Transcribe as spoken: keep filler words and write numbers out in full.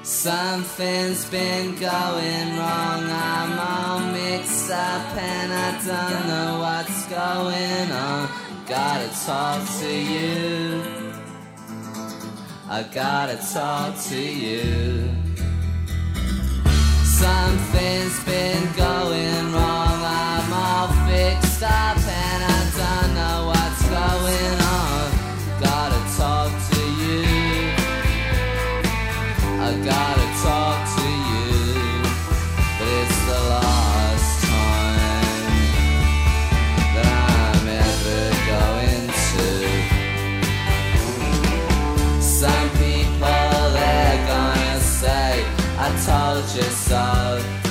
Something's been going wrong, I'm all mixed up and I don't know what's going on. Gotta talk to you, I gotta talk to you. Something's been going wrong, I'm all fixed up and I don't know what's going on. Gotta talk to you, I gotta talk to you, but it's the last time that I'm ever going to. Some people, they're gonna say, I told you so.